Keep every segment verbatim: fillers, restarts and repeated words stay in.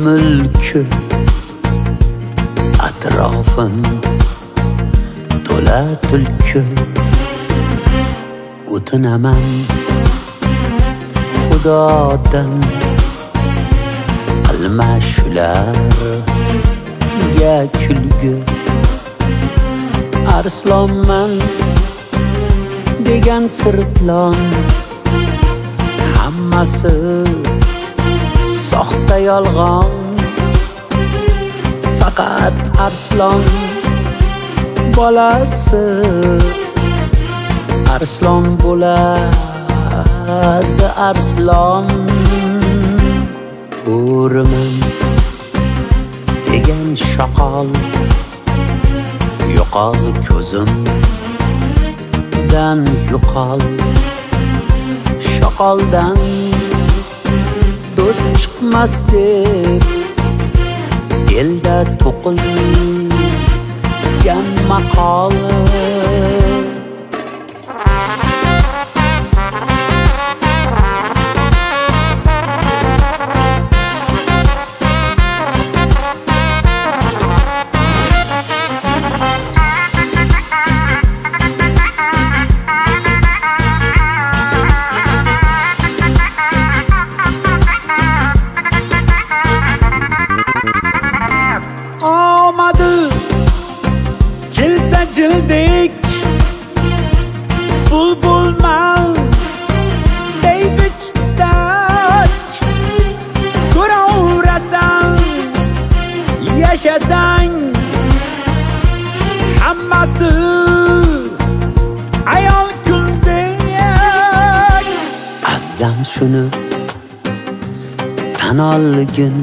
mulki atrofim to'la tulki o'tinaman Xudodan qilma shularga kulgi arslonman degan sirtlon hammasi soxta yolg'on faqat arslon bolasi arslon bo'ladi arslon o'raman degan shoqol yo'qol ko'zimdan yo'qol shoqoldan do'st chiqmas deb elda to'qilgan maqol Jildek bulbulman deydi chitak ko'raverasan yashasang hammasi ayol kuldek azam shuni tan olgin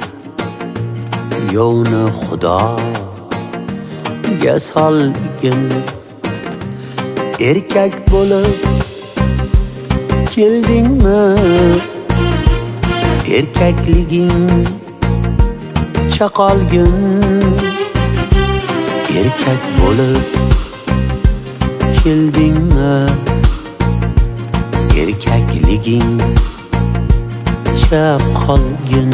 yo'ni xudo solgin erkak bo'lib keldingmi erkakliging chaqolgin erkak bo'lib keldingmi erkakliging chaqolgin